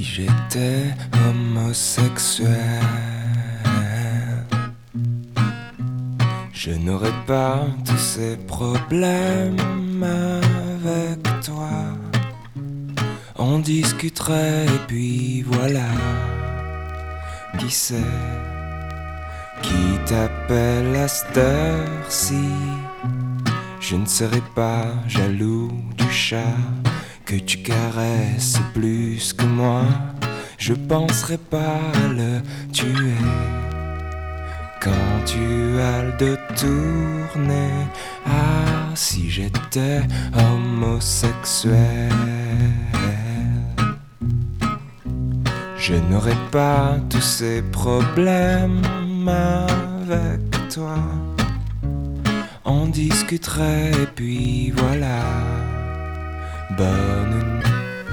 Si j'étais homosexuel, je n'aurais pas tous ces problèmes avec toi. On discuterait et puis voilà. Qui c'est qui t'appelle à cette heure-ci? Je ne serais pas jaloux du chat que tu caresses plus que moi. Je penserais pas à le tuer quand tu as le dos tourné. Ah, si j'étais homosexuel, je n'aurais pas tous ces problèmes avec toi. On discuterait et puis voilà. Bonne nuit.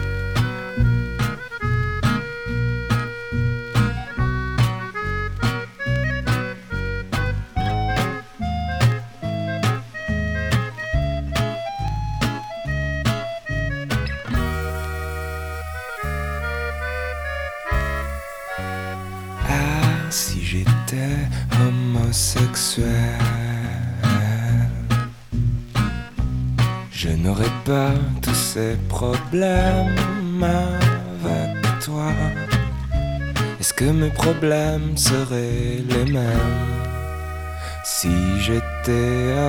Ah, si j'étais homosexuel, je n'aurais pas tous ces problèmes avec toi. Est-ce que mes problèmes seraient les mêmes si j'étais